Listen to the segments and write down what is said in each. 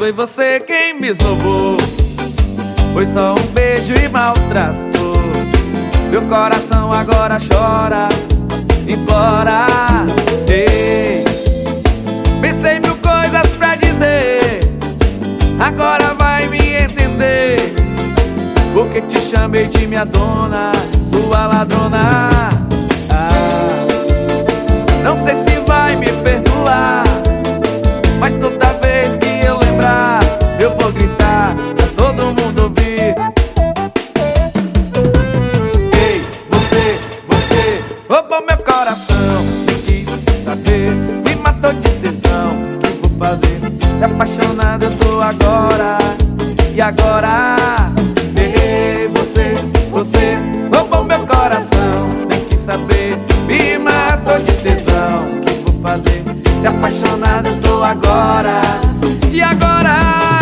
foi você quem me esnobou. Foi só um beijo e maltratou. Meu coração agora chora, implora. Ei, pensei mil coisas pra dizer, agora vai me entender. Porque te chamei de minha dona, sua ladrona. Não sei se vai me perdoar, mas toda vez que eu lembrar, eu vou gritar pra todo mundo ouvir. Ei, você roubou meu coração, nem quis saber, me matou de tesão. O que vou fazer? Se apaixonado eu tô agora. E agora? Ei, você roubou meu coração, nem quis saber, me matou de tesão. O que vou fazer? Se apaixonado eu tô agora. E agora?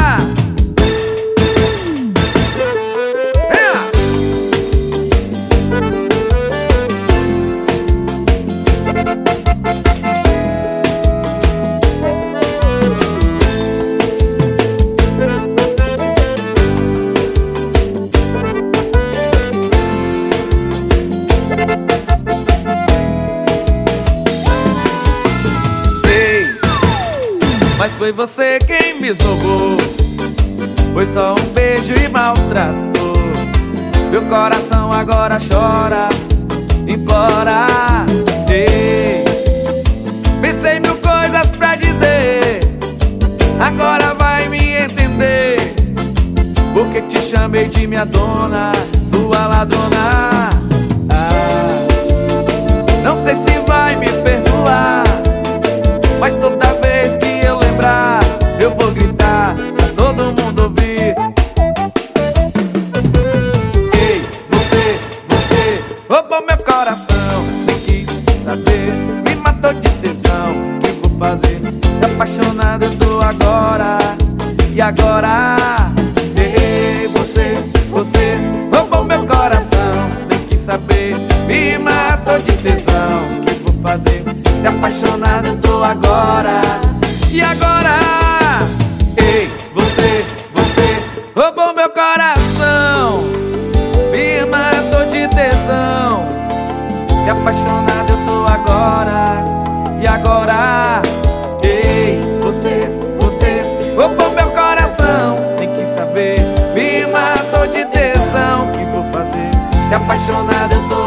Mas foi você quem me esnobou. Foi só um beijo e maltratou. Meu coração agora chora, implora. Ei, pensei mil coisas pra dizer, agora vai me entender. Porque te chamei de minha dona, sua ladrona. Não sei se vai me perdoar, mas toda vez que eu lembrar, eu vou gritar pra todo mundo ouvir. Ei, você roubou meu coração, nem quis saber, me matou de tesão. O que vou fazer? Se apaixonado eu tô agora. E agora? Ei, você roubou meu coração, nem quis saber, me matou de tesão. O que vou fazer? Se apaixonado eu tô agora. E agora? Ei, você roubou meu coração, me matou de tesão. Se apaixonado eu tô agora. E agora? Ei, você roubou meu coração, nem quis saber, me matou de tesão. O que vou fazer? Se apaixonado eu tô